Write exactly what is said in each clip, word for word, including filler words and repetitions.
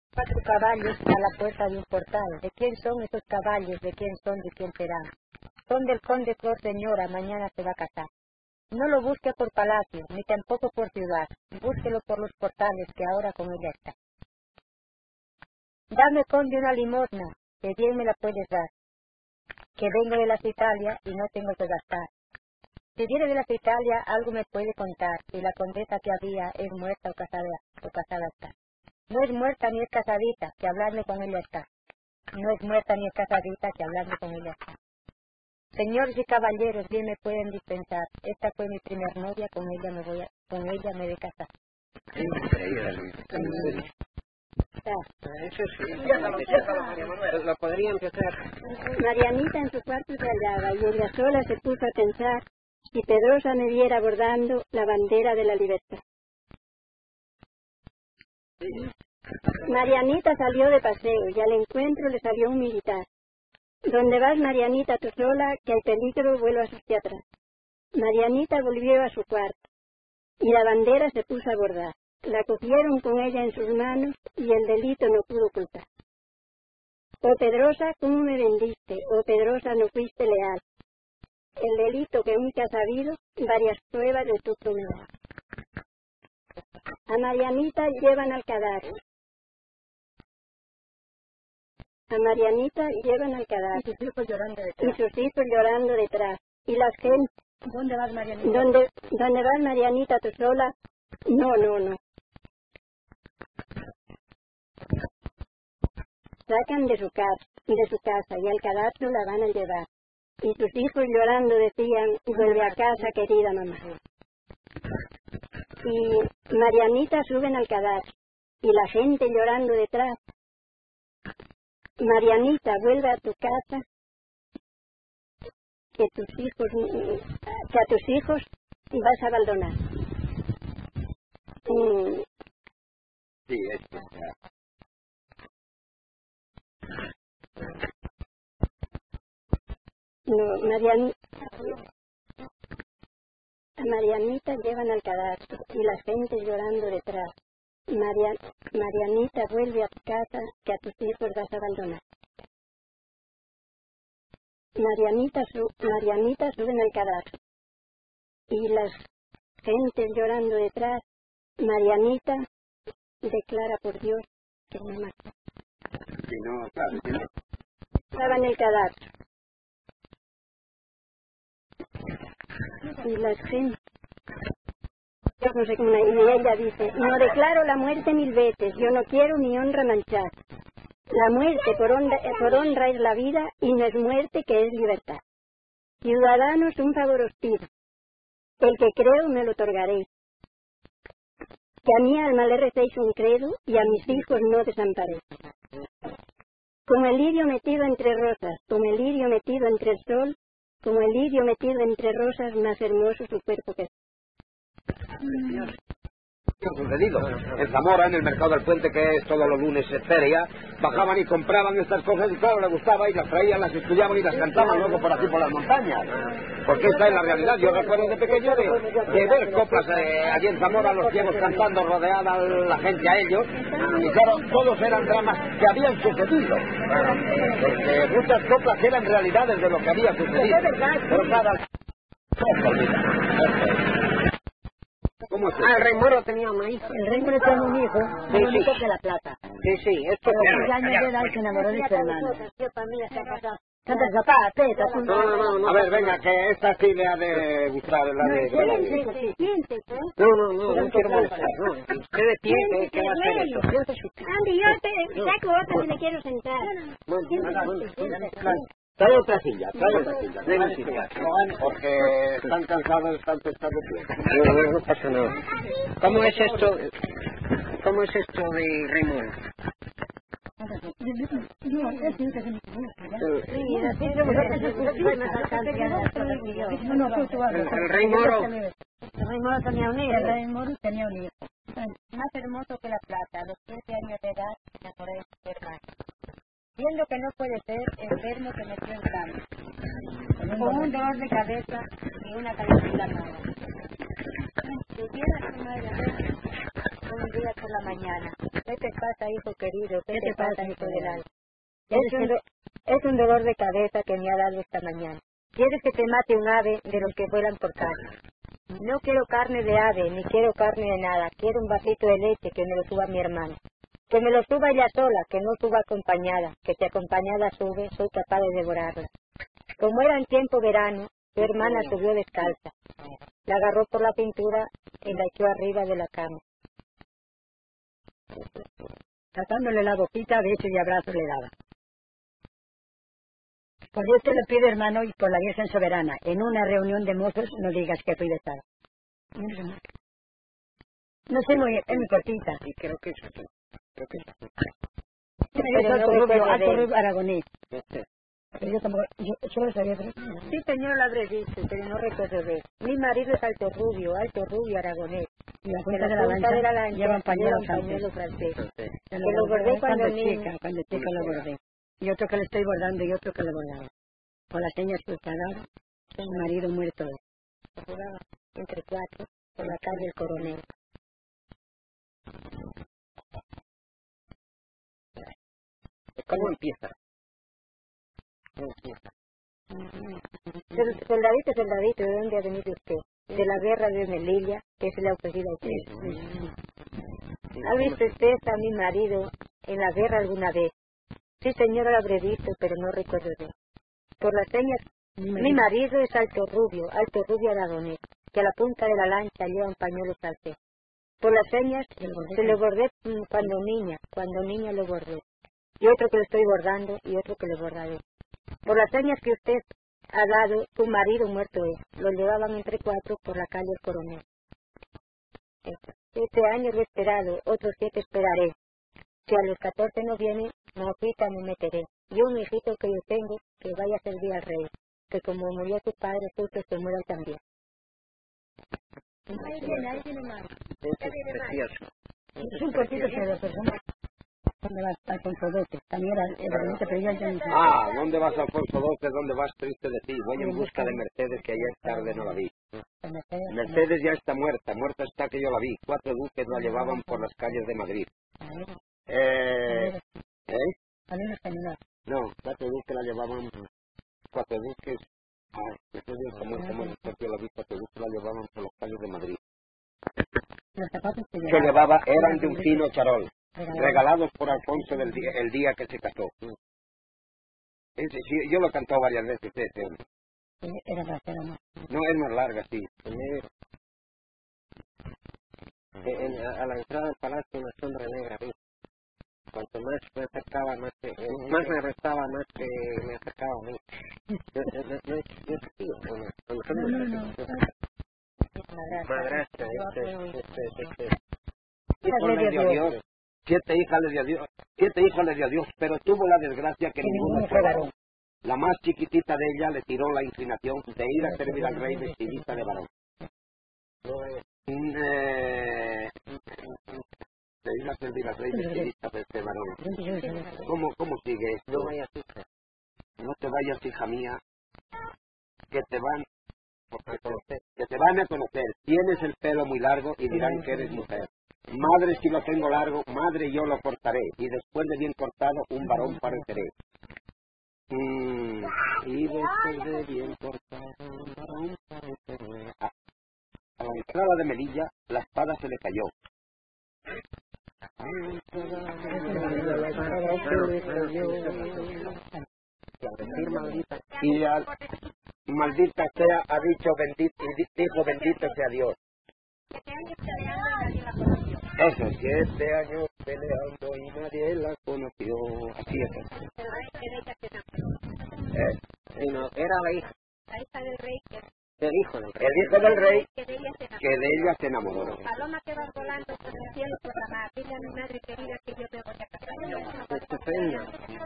Cuatro caballos a la puerta de un portal. ¿De quién son esos caballos? ¿De quién son? ¿De quién serán? Son del conde Flor Señora, mañana se va a casar. No lo busque por palacio, ni tampoco por ciudad. Búsquelo por los portales, que ahora con ella está. Dame, conde, una limosna, que bien me la puedes dar. Que vengo de las Italia y no tengo que gastar. Si viene de las Italia, algo me puede contar, si la condesa que había es muerta o casada, o casada está. No es muerta ni es casadita, que hablarle con ella está. No es muerta ni es casadita, que hablarle con ella está. Señores y caballeros, bien me pueden dispensar. Esta fue mi primer novia, con ella me voy a, con ella me de casar. Increíble. Eso sí. Lo podría empezar. Marianita en su cuarto se hallaba y ella sola se puso a pensar si Pedrosa me viera bordando la bandera de la libertad. Marianita salió de paseo y al encuentro le salió un militar. ¿Dónde vas, Marianita, tú sola, que hay peligro, vuelvas hacia atrás? Marianita volvió a su cuarto y la bandera se puso a bordar. La cogieron con ella en sus manos y el delito no pudo ocultar. Oh Pedrosa, ¿cómo me vendiste? Oh Pedrosa, no fuiste leal. El delito que nunca has sabido, varias pruebas de tu promesa. A Marianita llevan al cadáver. A Marianita llevan al cadáver. Y sus hijos llorando detrás. Y sus hijos llorando detrás. Y las gentes. ¿Dónde vas, Marianita? ¿Dónde, ¿Dónde vas, Marianita, tú sola? No, no, no. Sacan de su casa, de su casa y al cadastro la van a llevar. Y sus hijos llorando decían, vuelve a casa, querida mamá. Y Marianita suben al cadastro y la gente llorando detrás. Marianita, vuelve a tu casa, que tus hijos, que a tus hijos vas a abandonar. Mm. Sí, esto. No, Marian... a Marianita llevan al cadastro y la gente llorando detrás. Marian... Marianita, vuelve a tu casa, que a tus hijos vas a abandonar. Marianita, su... Marianita suben al cadastro y las gentes llorando detrás. Marianita declara por Dios que me mata. Si no, claro, si no. Estaba en el cadastro. Y las gentes, yo no sé cómo, y ella dice, no declaro la muerte mil veces, yo no quiero mi honra manchar. La muerte por honra, por honra es la vida y no es muerte que es libertad. Ciudadanos, un favor os pido, el que creo me lo otorgaré. Que a mi alma le recéis un credo y a mis hijos no desamparéis. Como el lirio metido entre rosas, como el lirio metido entre el sol, como el lirio metido entre rosas, más hermoso su cuerpo que es. ¿Qué ha sucedido? En Zamora, en el mercado del puente, que es todos los lunes feria, bajaban y compraban estas cosas y claro, les gustaba y las traían, las estudiaban y las cantaban luego por aquí por las montañas. Porque esta es la realidad. Yo recuerdo de pequeño de, de ver coplas eh, allí en Zamora, los ciegos cantando, rodeada la gente a ellos, y claro, todos eran dramas que habían sucedido. Porque muchas coplas eran realidades de lo que había sucedido. Pero nada... ¿Cómo es? Ah, el rey Moro tenía un hijo. El rey Moro tenía un hijo, Sí, más bonito sí. que la plata. Sí, sí, esto... A los años de edad se enamoró de su hermano. Canta zapata, teta, tú. No, no, no, no. A ver, venga, que esta sí le ha de gustar, la de... Siéntese. No, no, no, no quiero molestar, no. Usted de pie, ¿qué, ¿qué va a hacer eso? Andy, yo te saco otra y me quiero sentar. Bueno, bueno, trae otra silla, trae otra silla, ven a silla. Porque están cansados, están pescados de pie. No, no, no pasa nada. ¿Cómo es esto, cómo es esto de Remol? El rey Moro. El rey Moro tenía un hijo. El rey Moro tenía un hijo. Más hermoso que la plata. A los quince años de edad se enamoró de su hermano. Viendo que no puede ser, enfermo se metió en cama, con un dolor de cabeza y una cabeza inflamada. Pudiera su madre un día por la mañana. ¿Qué te pasa, hijo querido? ¿Qué, ¿Qué te pasa, hijo del alma? Es un, do- es un dolor de cabeza que me ha dado esta mañana. ¿Quieres que te mate un ave de los que vuelan por carne? No quiero carne de ave, ni quiero carne de nada. Quiero un vasito de leche que me lo suba mi hermana. Que me lo suba ella sola, que no suba acompañada. Que si acompañada sube, soy capaz de devorarla. Como era en tiempo verano, su hermana subió descalza. La agarró por la cintura y la echó arriba de la cama. Tratándole la boquita, besos y abrazos le daba. Por Dios te lo pido, hermano, y por la Virgen Soberana, en una reunión de mozos no digas que fui de tal. No sé, muy, es muy cortita. Y creo que es así. Creo que es así. Es alto rubio, alto rubio aragonés. Este. Pero yo tampoco, yo solo sabía que... Sí, señor, lo habré visto, pero no recuerdo de él. Mi marido es alto rubio, alto rubio aragonés. Y la De punta la de la punta de la lancha lancha llevan pañuelo lleva un pañuelo francés. francés. Que lo bordé cuando niño. chica, cuando chica lo bordé. Y otro que le estoy bordando y otro que le bordaba. Con las señas que usted daba, mi marido muerto. Jugaba entre cuatro por la calle El Coronel. ¿Cómo empieza? ¿Cómo empieza? Sol- Soldadito, soldadito, ¿de dónde ha venido usted? De la guerra de Melilla, que se le ha ofrecido a usted. ¿Ha visto usted a mi marido en la guerra alguna vez? Sí, señora, lo habré visto, pero no recuerdo de él. Por las señas, mi marido es alto rubio, alto rubio aragonés, que a la punta de la lancha lleva un pañuelo francés. Por las señas, se lo bordé mm, cuando niña, cuando niña lo bordé. Y otro que lo estoy bordando y otro que le bordaré. Por las señas que usted ha dado, su marido muerto es. Lo llevaban entre cuatro por la calle El Coronel. Siete años lo he esperado, otros siete esperaré. Si a los catorce no viene, mojita me meteré. Y un hijito que yo tengo, que vaya a servir al rey, que como murió su padre, justo se muera también. Ahí viene, ahí viene más. Es precioso. Es un cortito sobre las personas. ¿Dónde vas? Alfonso doce. También era, era bonito, pero ya ya no sé. Ah, ¿dónde vas, Alfonso doce? ¿Dónde vas, triste de ti? Voy en busca de Mercedes, que ayer tarde no la vi. Mercedes ya está muerta, muerta está que yo la vi. Cuatro duques la llevaban por las calles de Madrid. Eh, ¿eh? No, cuatro duques la llevaban, cuatro duques, ah, Mercedes está muerta, muerta, yo la vi, cuatro duques la llevaban por las calles de Madrid. Los zapatos que Que llevaba eran de un fino charol, regalados por Alfonso del día, el día que se casó. Ese, sí, yo lo he cantado varias veces, ese. Era más, era más. No, es más larga, sí. En, en, a, a la entrada del palacio una sombra negra, ¿sí? Cuanto más me acercaba, más, que, eh, más me arrestaba, más que me acercaba a mí. Yo, yo, yo, yo, yo, tío, bueno, cuando son No, no, no. madrastra, este, este, este. Hijos le dio Dios, siete hijas le dio Dios, siete hijos le dio Dios, pero tuvo la desgracia que ninguno fue varón. La más chiquitita de ella le tiró la inclinación de ir a servir al rey vestidita de varón. Eh, de ir a servir al rey vestidita de varón. ¿Cómo, cómo sigue esto? No vayas, hija. No te vayas, hija mía, que te van a conocer. Que te van a conocer. Tienes el pelo muy largo y dirán que eres mujer. Madre, si lo tengo largo, madre, yo lo cortaré. Y después de bien cortado, un varón pareceré. Mm, y después de bien cortado, un varón pareceré. A, a la entrada de Melilla, la espada se le cayó. Y al, maldita sea, ha dicho bendito, dijo bendito sea Dios. Eso, siete años peleando y nadie la conoció. Así es. Eh, sí, no, era la hija. La hija del rey, que El hijo del rey. El hijo del rey que de ella se enamoró. que de ella se enamoró. Paloma que va volando por el cielo por la mar. Dile a mi madre querida que yo te voy a casar. Estupenda.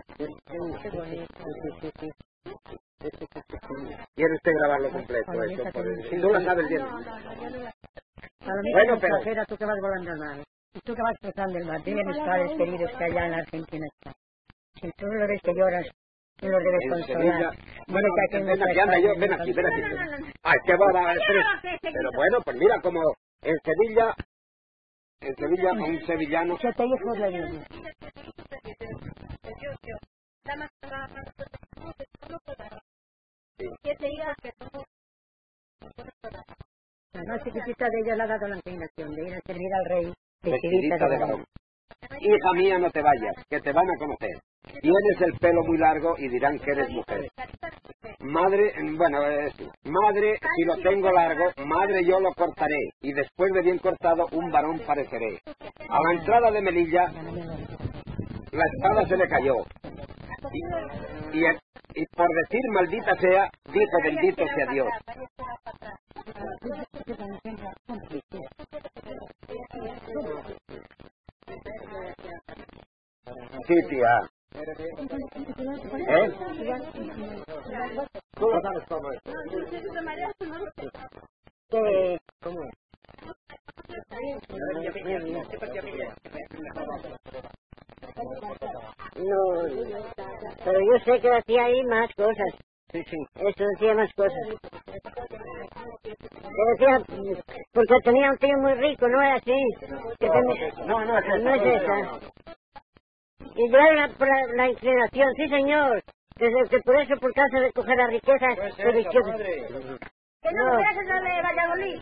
¿Quiere usted grabarlo completo? Eso, por el... Si no la sabes bien. Bueno, pero... Tú que vas volando al mar. Y tú que vas cruzando el mar. Dile a mis padres queridos que allá en la Argentina están. Si tú lo ves que lloras, tú lo debes En consolar. Sevilla. Bueno, Dile que aquí ven no aquí, te anda, yo, extrañan, ven no aquí, ven aquí. consolan. Ay, qué boba, Estrés. Pero bueno, pues mira, como en Sevilla, en Sevilla, un sevillano. ¿Qué te dijo la Biblia? La más chiquitita de ella le ha dado la inclinación de ir a servir al rey Vestidita de varón. Hija mía, no te vayas, que te van a conocer. Tienes el pelo muy largo y dirán que eres mujer. Madre, bueno, es, madre, si lo tengo largo, madre, yo lo cortaré, y después de bien cortado, un varón pareceré. A la entrada de Melilla, la espada se le cayó. Y, y, y por decir maldita sea, dijo bendito sea Dios. Sí, tía. ¿Eh? Tú lo sabes cómo es. Que ¿Cómo es? no, pero yo sé que hacía ahí más cosas. Sí, sí. Eso decía más cosas. Te decía, porque tenía un tío muy rico, no era así. Que ten- No, no es esa. no es esa. Y yo era por la, la inclinación, sí señor. Desde que por eso, por causa de coger la riqueza, No es de esa, izquierda. madre. Que no, No. gracias a la de Valladolid.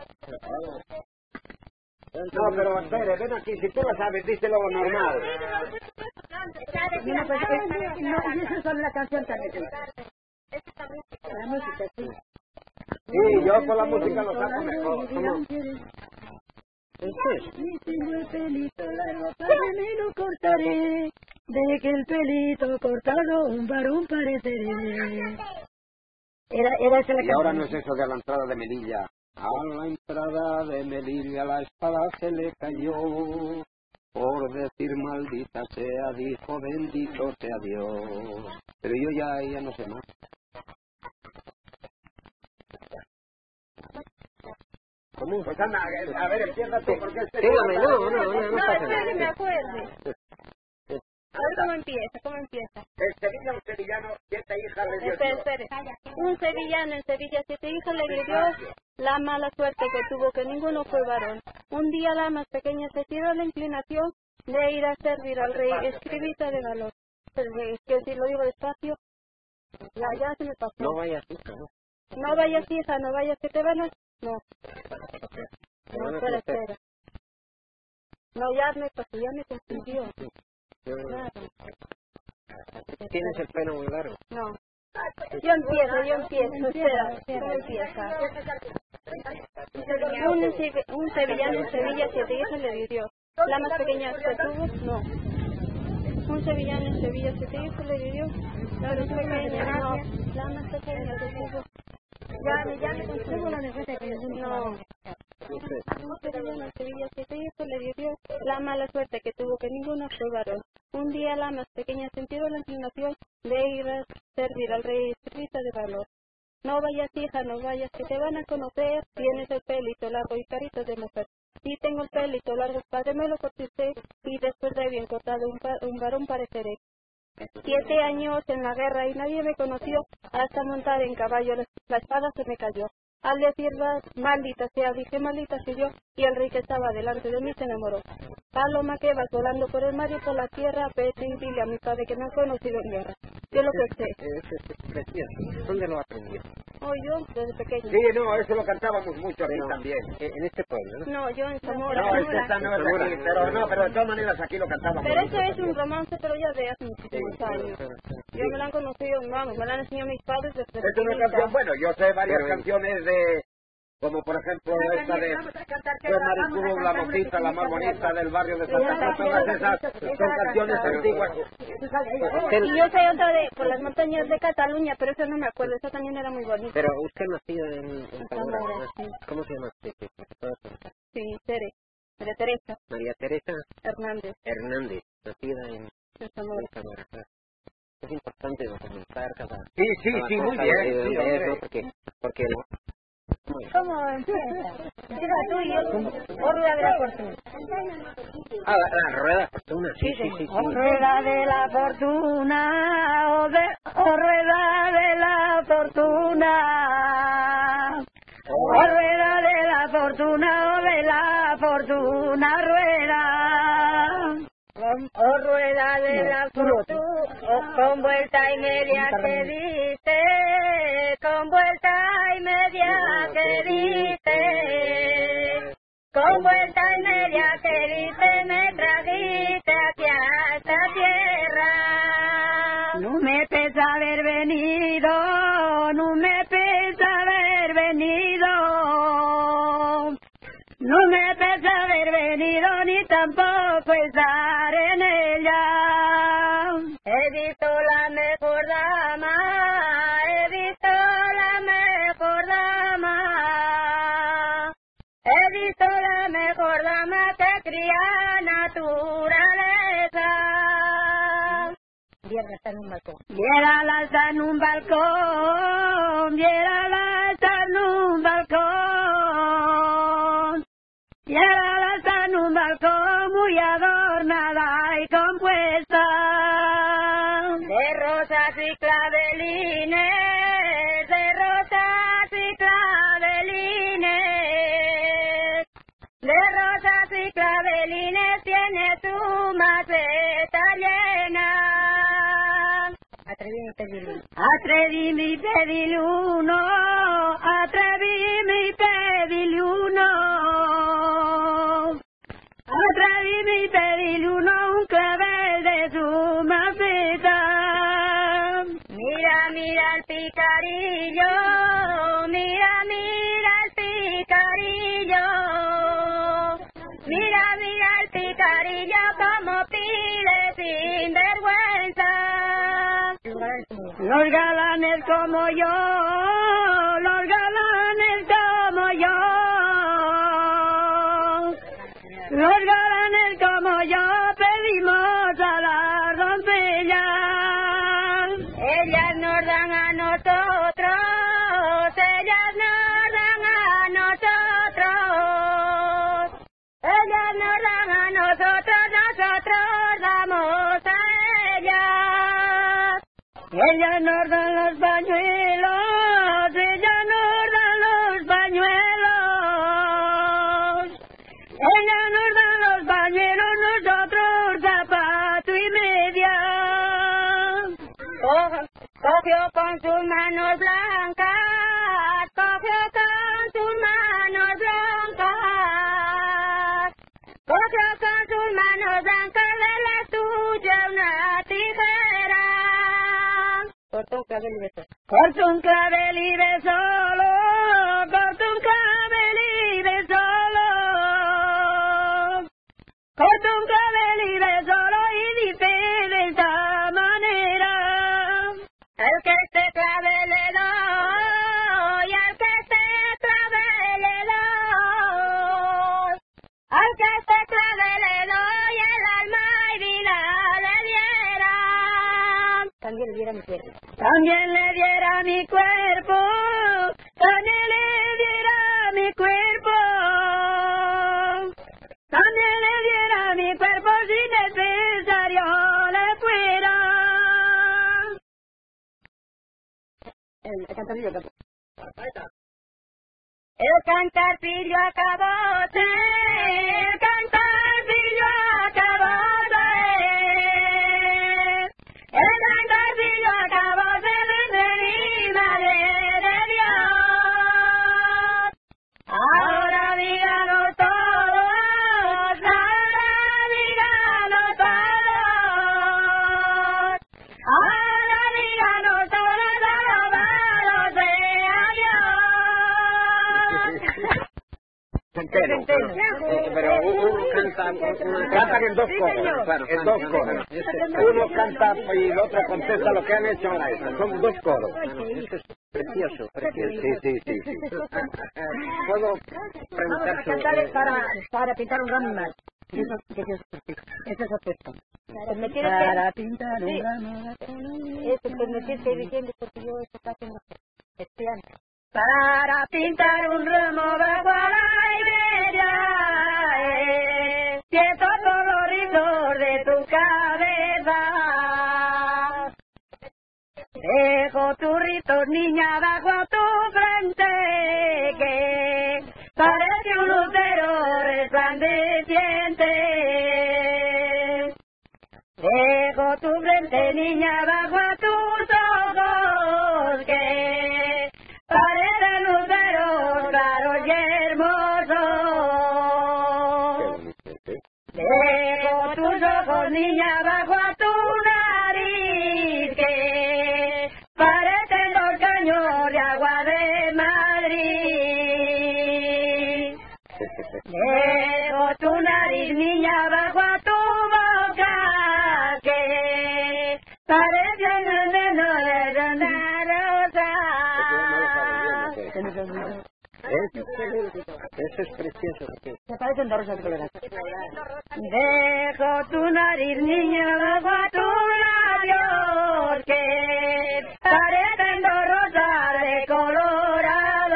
No, pero espere, ven aquí, si tú lo sabes, díselo normal. No, pues, eh, no, y eso es solo la canción también. La música, sí. Sí, yo con la música lo saco mejor. ¿Cómo? Eso es. Y tengo el pelito largo, para mí lo cortaré. De que el pelito cortado un varón pareceré. Era, era esa la Y ahora canción. no es eso de a la entrada de Melilla. A la entrada de Melilla la espada se le cayó. Por decir maldita sea, dijo bendito sea Dios. Pero yo ya, ya no sé más. ¿Cómo? Pues anda, a ver, empieza tú, porque este... Dígame, no, no, no, no No, pasa espera que me nada. acuerde. A ver cómo empieza, cómo empieza. El Sevilla, un sevillano, siete hijas le dio Espera, Dios. espera. Un sevillano en Sevilla, siete hijas le dio Dios, la mala suerte que tuvo que ninguno fue varón. Un día la más pequeña se tiró la inclinación de ir a servir al rey, escribita de valor. Pero es que si lo digo despacio, ya, ya se me pasó. No vayas, hija, no. No vayas, hija, no vayas, que te van a... No, Te no, van a espera, conocer. espera. No, ya me pasó, ya me confundió. Claro, Tienes el pelo muy largo. no. Yo empiezo, yo empiezo, espera, ¿cómo empieza? Un, se- un sevillano en Sevilla, siete hijas le dio Dios. La más pequeña que tuvo, no. Un sevillano en Sevilla, siete hijas le dio Dios. La más pequeña, no. La más pequeña que tuvo. Ya, me- ya me confundo la necesidad que no. Un sevillano en Sevilla, siete hijos le dio Dios. La mala suerte que tuvo que ninguno fue varón. Un día la más pequeña sintió la inclinación de ir a servir al rey escrita de valor. No vayas, hija, no vayas, que te van a conocer. Tienes el pelito largo y carito de mujer. Sí, tengo el pelito largo, padre, me lo corté y después de bien cortado un, pa- un varón pareceré. Siete años en la guerra y nadie me conoció hasta montar en caballo. La la espada se me cayó. Al decir maldita sea, dije maldita soy yo, y el rey que estaba delante de mí se enamoró. Paloma que vas volando por el mar y por la tierra, vete y dile a mi padre que no ha conocido en guerra. Yo lo que sé. Ese es precioso. ¿Dónde lo aprendió? Oh, yo, desde pequeño. Sí, no, eso lo cantábamos mucho aquí Pero, también. eh, en este pueblo, ¿no? No, yo en Zamora. No, es que Zamora. esta no es de aquí, pero no, pero de todas maneras aquí lo cantábamos. Pero mucho eso es también. un romance, pero ya de hace muchísimos años. Yo me lo han conocido, vamos, me lo han enseñado mis padres desde Es una pequeñita. canción, bueno, yo sé varias Pero- canciones de, como por ejemplo esta de de Maricú, la mojita, la más bonita del barrio de Santa Cruz, todas esas son canciones antiguas. Y yo sé otra de por las montañas de Cataluña, pero esa no me acuerdo, esa también era muy bonita. Pero usted nacido en, en Zamora, Zamora, ¿no? sí. ¿Cómo se llama usted? Que se pueda preguntar. Sí, Tere, María Teresa María Teresa Hernández, Hernández, nacida en, de en Zamora. Zamora. Claro. Es importante documentar cada... Sí, sí, cada sí, cosa muy bien, de sí, dónde es, ¿no? hombre. Porque, porque ¿Cómo empieza? Empieza tú y yo. O rueda de la fortuna. Ah, la, la rueda de fortuna, sí, sí, sí. sí, O rueda de la fortuna, o, de, o rueda de la fortuna. O rueda de la fortuna, o de la fortuna rueda. O rueda de la fortuna, o con vuelta y media que dice, con vuelta y media que dice, con vuelta y media que dice, me trajiste aquí a esta tierra. No me pesa haber venido, no me pesa haber venido. No me pesa haber venido ni tampoco estar en ella. He visto la mejor dama, he visto la mejor dama. He visto la mejor dama que cría naturaleza. Viérala está en un balcón. Viérala está en un balcón, viérala está en un balcón. Viérala está en un balcón muy adornada y compuesta. De rosas y clavelines, de rosas y clavelines. De rosas y clavelines tiene tu maceta llena. Atreví mi pedirle. Atreví mi pedirle uno, atreví mi pedirle uno. Atreví mi pedirle uno un clavel de su maceta. Mira, mira el picarillo, mira, mira el picarillo. Mira, mira el picarillo como pide sin vergüenza. Los galanes como yo, los galanes como yo. Los galanes como yo pedimos a la doncella. Ellas nos dan a nosotros, ellas nos dan a nosotros. Ellas nos dan a nosotros, nosotros damos a ellas. Ellas nos dan los pañuelos, ellas nos dan los pañuelos. Ellas nos dan los pañuelos, nosotros zapato y media. Co- Cogió con sus manos blancas, cogió con sus manos blancas. Cogió con sus manos blancas de la suya una tijera. Cortó un clavel y besó. Corto un clavel y besolo, corto un clavel y besolo. Corto un clavel y besolo y dice de esta manera. El que este clavel le doy, al que este clavel le doy. Al que este clavel le doy, el alma y vida le diera. También le diera mi cuerpo. También le diera mi cuerpo, también le diera mi cuerpo. También le diera mi cuerpo si necesario le fuera. El, el cantarcillo acabó. El cantarcillo acabó, el cantarcillo acabó. El cantarcillo acabó desde mi madre de Dios. Ahora díganos todos, ahora díganos todos. Ahora díganos todos, alabado sea Dios. Centeno. Eh, Pero uno canta, uno canta en dos coros, claro, en dos coros. Uno canta y el otro contesta lo que han hecho ahora. Son dos coros. Esto es precioso, precioso. Sí, sí, sí, sí. ¿Puedo preguntar sobre... Cantar para, para pintar un ramo más. Eso, eso, eso es opuesto. Pues me tienes Para que... pintar un Sí. ramo. Eso, pues me tienes que ir diciendo porque yo esto está haciendo estudiante. para pintar un ramo bajo la higuera, eh, ciertos coloritos de tu cabeza. Dejo tu rito, niña, bajo tu frente, que parece un lucero resplandeciente. Dejo tu frente, niña, bajo tus ojos, que parecen luceros claros y hermosos. Dejo tus ojos, niña, bajo tu nariz, que parecen los caños de agua de Madrid. Dejo tu nariz, niña, bajo tu boca, que parecen el veneno de una rosa. ¿Eh? Eso es precioso. Se parecen dos rosas coloradas. Dejo tu nariz, niña, bajo tus labios, que parecen dos rosas de colorado.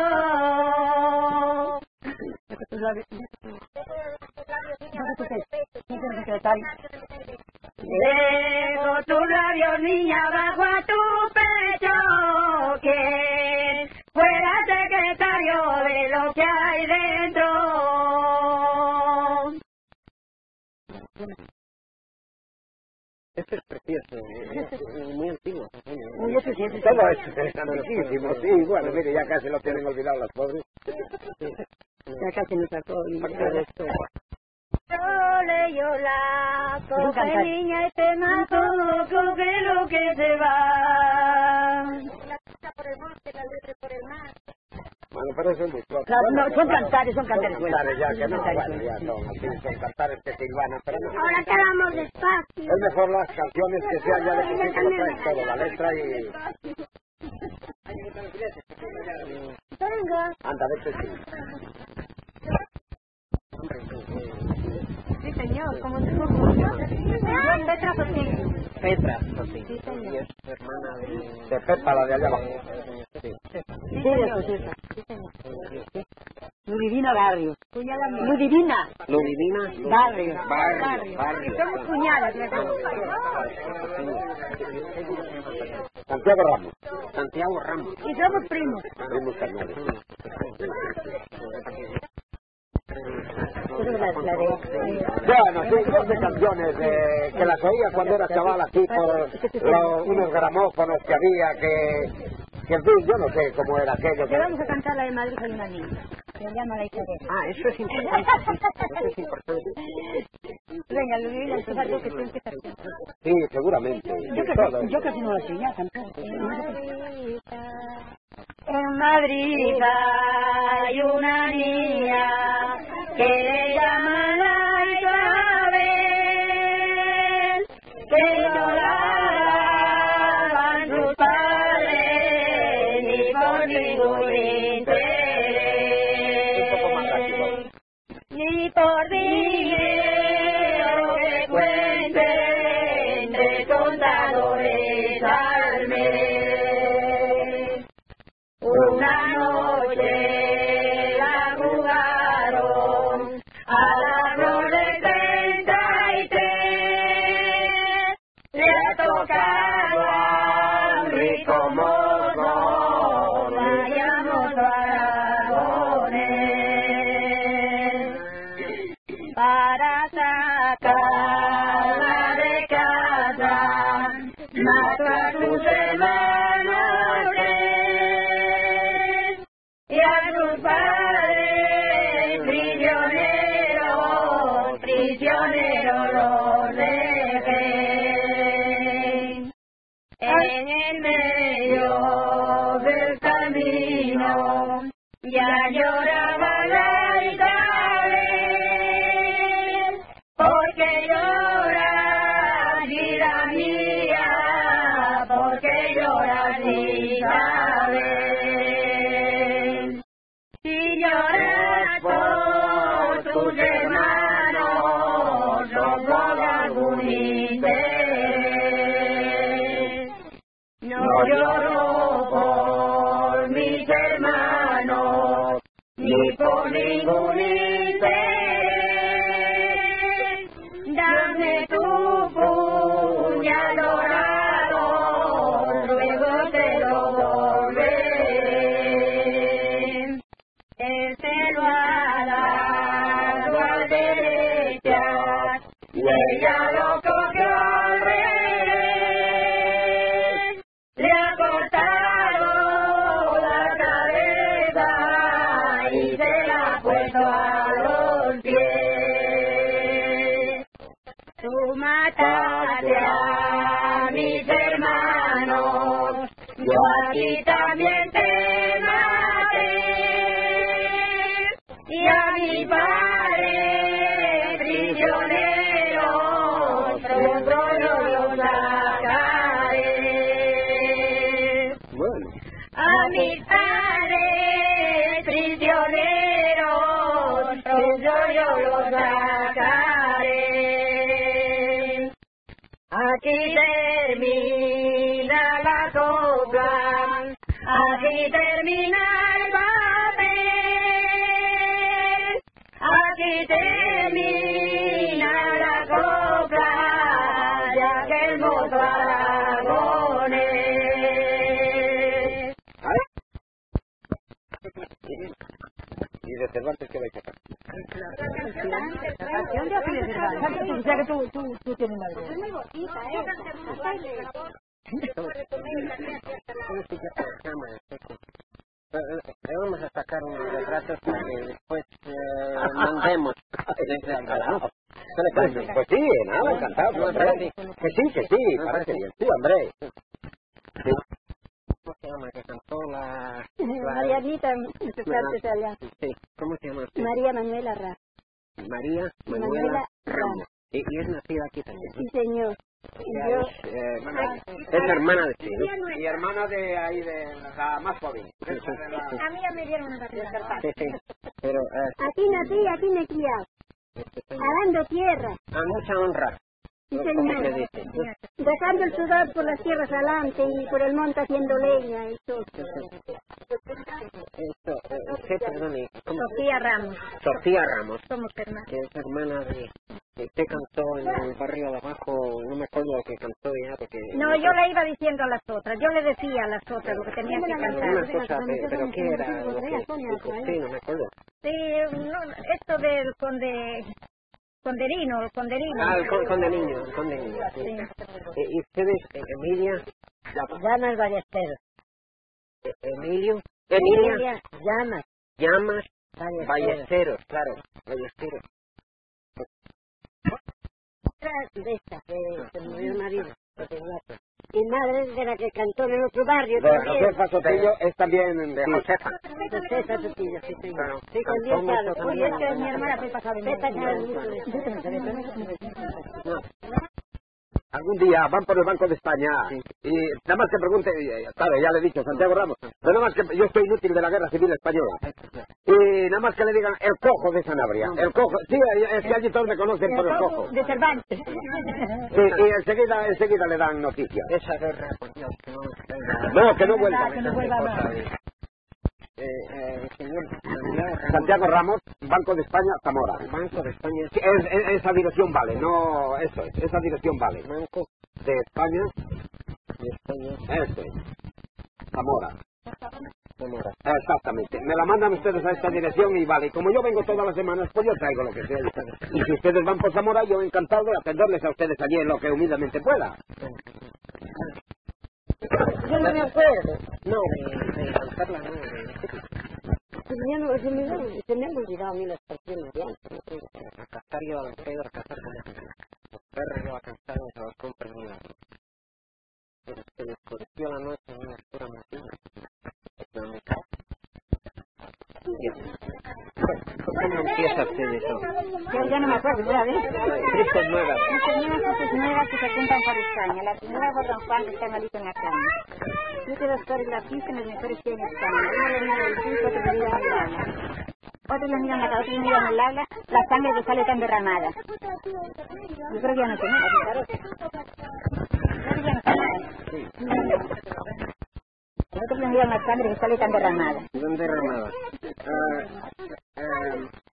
Dejo tus labios. Dejo tus labios, niña, bajo tu pecho, que fuera secretario de lo que hay dentro. Esto es precioso, es muy antiguo. Muy eficiente. Todo esto es antiquísimo, sí. Bueno, mire, ya casi lo tienen olvidado las pobres. Ya casi nos sacó y esto. Ole, yola, coge niña este mazo, coge lo que se va. Bueno, pero eso es muy propio. Claro, no, son cantares, son cantares. Cantares ya que no, bueno, ya son así, son cantares que silvanan, pero no. Ahora quedamos despacio. Es mejor las canciones que sean ya de que sí que lo traen todo, la letra y... Venga. Anda, vete sí. Sí, señor, como se llama. Petra Sotín. Petra Sotín. Sí, señor. Y es hermana de... De Pepa, la de allá abajo. Sí. Sí, de Josefa. Sí, señor. Ludivina Barrio. Ludivina. Ludivina. Barrio. Barrio. Barrio. Somos cuñadas, ¿verdad? Santiago Ramos. Santiago Ramos. Y somos primos. Primos carnales. Bueno, sí, son de canciones eh, que las oía cuando era chaval aquí por lo, unos gramófonos que había que, que en fin, yo no sé cómo era aquello. Le vamos a cantar la de Madrid hay una niña. Se llama La hija de... Ah, eso es importante. Eso es importante. Venga, Ludivina, empieza tú que tú empiezas. Sí, seguramente. Yo sí, casi, todo. yo casi no la sé ya cantar. En Madrid hay una niña que le llaman la Isabel, que no la daban sus padres ni por ningún interés, ni por dinero que cuenten de contadores al mes. Una noche la jugaron a la de treinta y tres. Le ha tocado a un rico mozo, vayamos varones, para sacarla de casa, mató a sus hermanos y a sus padres prisioneros, prisioneros los dejé. En el medio del camino ya lloraba la Isabel, porque lloras, vida mía, porque lloras, Isabel. Si lloras por tus hermanos, no por algún interés. No lloro por mis hermanos. ningún interés. Dame tu puñal dorado, luego te lo volveré. Él te lo ha dado a derechas y ella lo cogió al revés. Le ha cortado la cabeza y se la ha puesto a los pies. Tú mataste a mis hermanos, yo a ti también te maté. Y a mi padre prisionero, pronto yo lo sacaré. Bueno. A mi padre prisionero, pronto yo lo sacaré. Aquí termina la copla, aquí termina el papel, aquí termina la copla de aquel mozo aragonés. ¿Y de Cervantes qué vais a sacar? O sea que tú, tú, tú tienes madre. Vamos a sacar unos retratos para que después eh, mandemos. Pues, pues sí, nada, encantado. Hombre. Que sí, que sí, parece bien. Sí, hombre. Sí. ¿Cómo se llama? Que cantó la... la Marianita, muchachos allá. Sí, ¿cómo se llama usted? María Manuela Ra. María Manuela Manuela Ramos. Y, y es nacida aquí también. Sí, señor. Ya Yo, es, eh, es la hermana de sí, ¿no? Y hermana de ahí, de la más joven. a mí ya me dieron una carta. Sí, sí. Pero, eh, Aquí nací, aquí me he criado. Arando tierra. a mucha honra. Sí, ¿Cómo señor. se dice? Dejando el sudor por las tierras alante y por el monte haciendo leña y todo. Esto, eh, usted, perdone, ¿cómo? Sofía Ramos. Sofía Ramos, Somos hermanos. que es hermana de... que usted cantó en el barrio de abajo, no me acuerdo lo que cantó ya, porque... No, yo le iba diciendo a las otras. Yo le decía a las otras lo que tenían que Una cantar. cosa, pe- pero ¿qué era lo que dijo? Sí, no me acuerdo. Sí, no, esto del conde... Conderino, el conderino. Ah, el con- conde niño, el conde niño, sí. Sí. Eh, ¿Y ustedes, eh, Emilia? Llamas Ballesteros. eh, Emilio? Emilia Llamas Llamas Ballesteros. Ballesteros, claro, Ballesteros. De esta, que se murió el marido. Mi madre es de la que cantó en el otro barrio. De Josefa Sotillo es también de Josefa. Josefa Sotillo, sí, señor. Claro, Sí, con cantó diez mucho años. también. Oye, esta es mi hermana Pepa Javi. Pepa Javi. No, Algún día van por el Banco de España y nada más que pregunte, y, claro, ya le he dicho, Santiago Ramos, pero nada más que yo estoy inútil de la Guerra Civil Española. Y nada más que le digan el cojo de Sanabria. El cojo, sí, es que allí todos me conocen por el cojo. De Cervantes. Sí, y enseguida, enseguida le dan noticias. esa guerra, por Dios, que no nos caiga. No, que no vuelva. Que no vuelva más. Eh, eh, señor Santiago Ramos, Santiago Ramos, Banco de España, Zamora. Banco de España, Sí, es- es- esa dirección vale, no, eso es, esa dirección vale. Banco De España, de España, eso es, Zamora. Zamora. Exactamente. Me la mandan ustedes a esta dirección y vale. Como yo vengo todas las semanas, pues yo traigo lo que sea. Y si ustedes van por Zamora, yo encantado de atenderles a ustedes allí en lo que humildemente pueda. Yo no me acuerdo. No, de, de cantarla, no, de... Se me, han- se, me, han- se me han olvidado a mí las canciones de antes. A cantar yo a la Pedro, a cantar como los perros yo a cantar en los compras. Se me oscureció la noche en una oscura mañana. En mi casa. ¿Cómo empieza usted eso? Yo ya no me acuerdo, ya ves. Tristes nuevas. Las señoras sus nuevas que se cuentan por España. La señora por Don Juan que está malito en la cama. Siete doctores la fijan los mejores que hay en España. Uno le mira el pulso, otro le mira el habla. Otros le miran la cabeza, otros le miran el habla. La sangre le sale tan derramada. Yo creo que ya no tengo nada, claro. Creo que ya no tengo nada. Nosotros le miran la sangre que sale tan derramada. ¿Dónde derramaba? Ah, ah,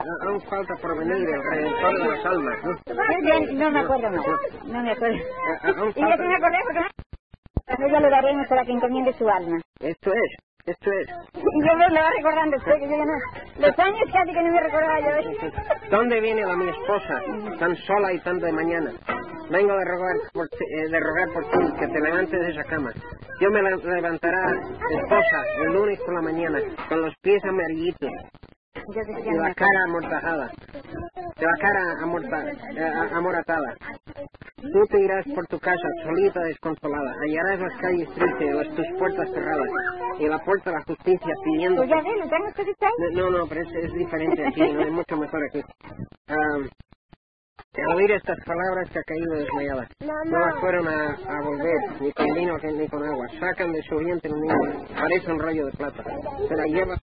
a- aún falta por venir el Redentor de las almas, ¿no? Yo no me acuerdo más, no me acuerdo. A- a- aún Y yo falta- sí me acordé porque a ella le daremos para que encomiende su alma. Esto es, esto es. Y yo me lo va recordando usted, que yo ya no... Los años casi que no me recordaba yo. ¿Dónde viene la mi esposa, tan sola y tan de mañana? Vengo de rogar por ti, eh, de rogar por ti, que te levantes de esa cama. Yo me la- levantará, esposa, el lunes por la mañana, con los pies amarillitos Yo decía, y no me la cara amortajada, de la cara amorta, eh, a- amoratada. Tú te irás por tu casa, solita, desconsolada. Hallarás las calles tristes, las, tus puertas cerradas, y la puerta de la justicia pidiendo... Pues ya ven, ¿no tengo ustedes ahí? No, no, pero es, es diferente aquí, no es mucho mejor aquí. Um, al oír estas palabras se ha caído desmayada. No las fueron a, a volver, ni con vino ni con agua. Sacan de su vientre un niño, parece un rollo de plata. Se la lleva